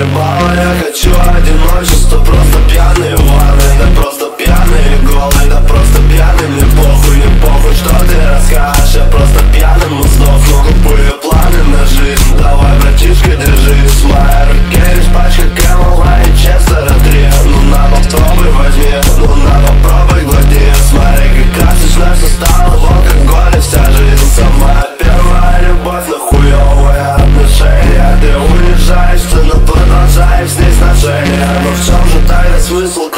заебало, я хочу одиночество. Просто пьяный в ванной, да просто пьяный и голый, да просто пьяный. Мне похуй, не похуй, что ты расскажешь. Я просто пьяным сдохну, тупые планы на жизнь. Давай, братишка, держись, в моей руке лишь пачка Кэмела и Честера 3. Ну на попробуй возьми, ну на попробуй глади. Смотри, как красочно все стало в алкоголе. Вся жизнь самая первая любовь, но хуёвое отношение. Ты уезжаешь, ты, но продолжаешь с ней сношения. Но в чем же тайный смысл?